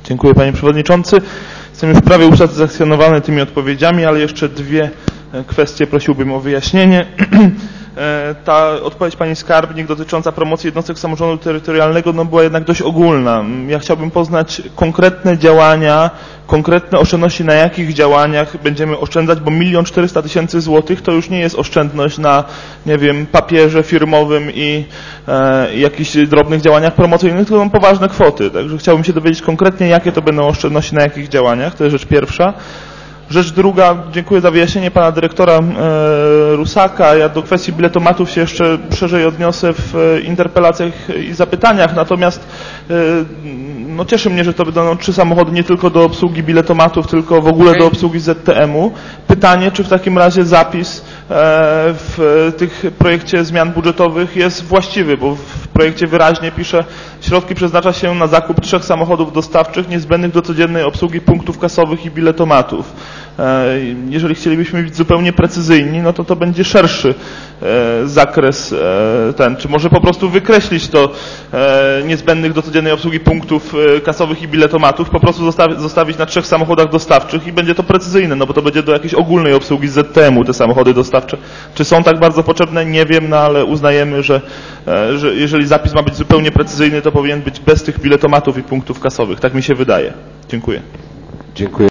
Dziękuję panie przewodniczący. Jestem już prawie usatysfakcjonowany tymi odpowiedziami, ale jeszcze dwie kwestie prosiłbym o wyjaśnienie. Ta odpowiedź pani skarbnik dotycząca promocji jednostek samorządu terytorialnego była jednak dość ogólna. Ja chciałbym poznać konkretne działania, konkretne oszczędności, na jakich działaniach będziemy oszczędzać, bo 1 400 000 złotych to już nie jest oszczędność na, nie wiem, papierze firmowym i jakichś drobnych działaniach promocyjnych, to są poważne kwoty. Także chciałbym się dowiedzieć konkretnie, jakie to będą oszczędności, na jakich działaniach. To jest rzecz pierwsza. Rzecz druga, dziękuję za wyjaśnienie pana dyrektora Rusaka. Ja do kwestii biletomatów się jeszcze szerzej odniosę w interpelacjach i zapytaniach, natomiast no cieszy mnie, że to będą 3 samochody nie tylko do obsługi biletomatów, tylko w ogóle do obsługi ZTM-u. Pytanie, czy w takim razie zapis w tych projekcie zmian budżetowych jest właściwy, bo w projekcie wyraźnie pisze, środki przeznacza się na zakup 3 samochodów dostawczych niezbędnych do codziennej obsługi punktów kasowych i biletomatów. Jeżeli chcielibyśmy być zupełnie precyzyjni, no to będzie szerszy zakres ten, czy może po prostu wykreślić to niezbędnych do codziennej obsługi punktów kasowych i biletomatów, po prostu zostawić na 3 samochodach dostawczych i będzie to precyzyjne, no bo to będzie do jakiejś ogólnej obsługi ZTM-u te samochody dostawcze. Czy są tak bardzo potrzebne? Nie wiem, no ale uznajemy, że jeżeli zapis ma być zupełnie precyzyjny, to powinien być bez tych biletomatów i punktów kasowych. Tak mi się wydaje. Dziękuję. Dziękuję.